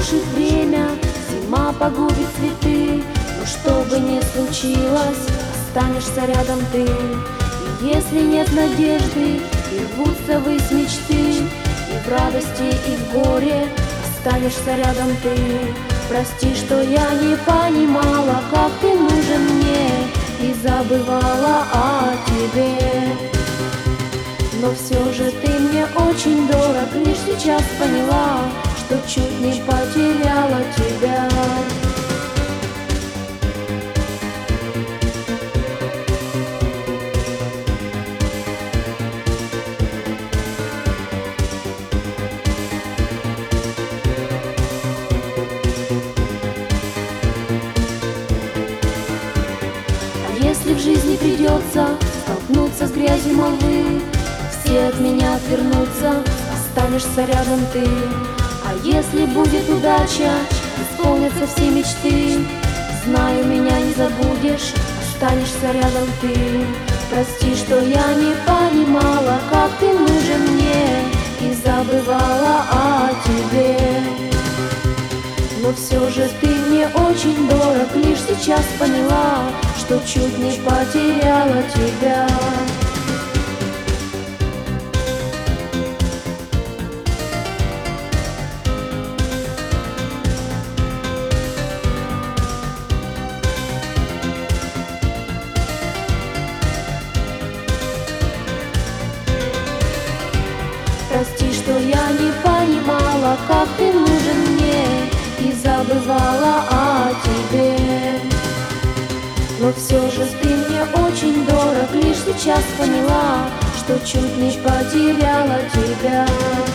разрушит время, зима погубит цветы. Но что бы ни случилось, останешься рядом ты. И если нет надежды, и рвутся ввысь мечты, и в радости, и в горе останешься рядом ты. Прости, что я не понимала, как ты нужен мне, и забывала о тебе. Но все же ты мне очень дорог, лишь сейчас поняла, что чуть не потеряла тебя. Если в жизни придется столкнуться с грязью молвы, все от меня отвернутся, останешься рядом ты. А если будет удача, исполнятся все мечты, знаю, меня не забудешь, останешься рядом ты. Прости, что я не понимала, как ты нужен мне, и забывала о тебе. Но все же ты мне очень дорог, лишь сейчас поняла, что чуть не потеряла тебя. Прости, что я не понимала, как ты нужен мне, и забывала о тебе. Но все же ты мне очень дорог, лишь сейчас поняла, что чуть не потеряла тебя.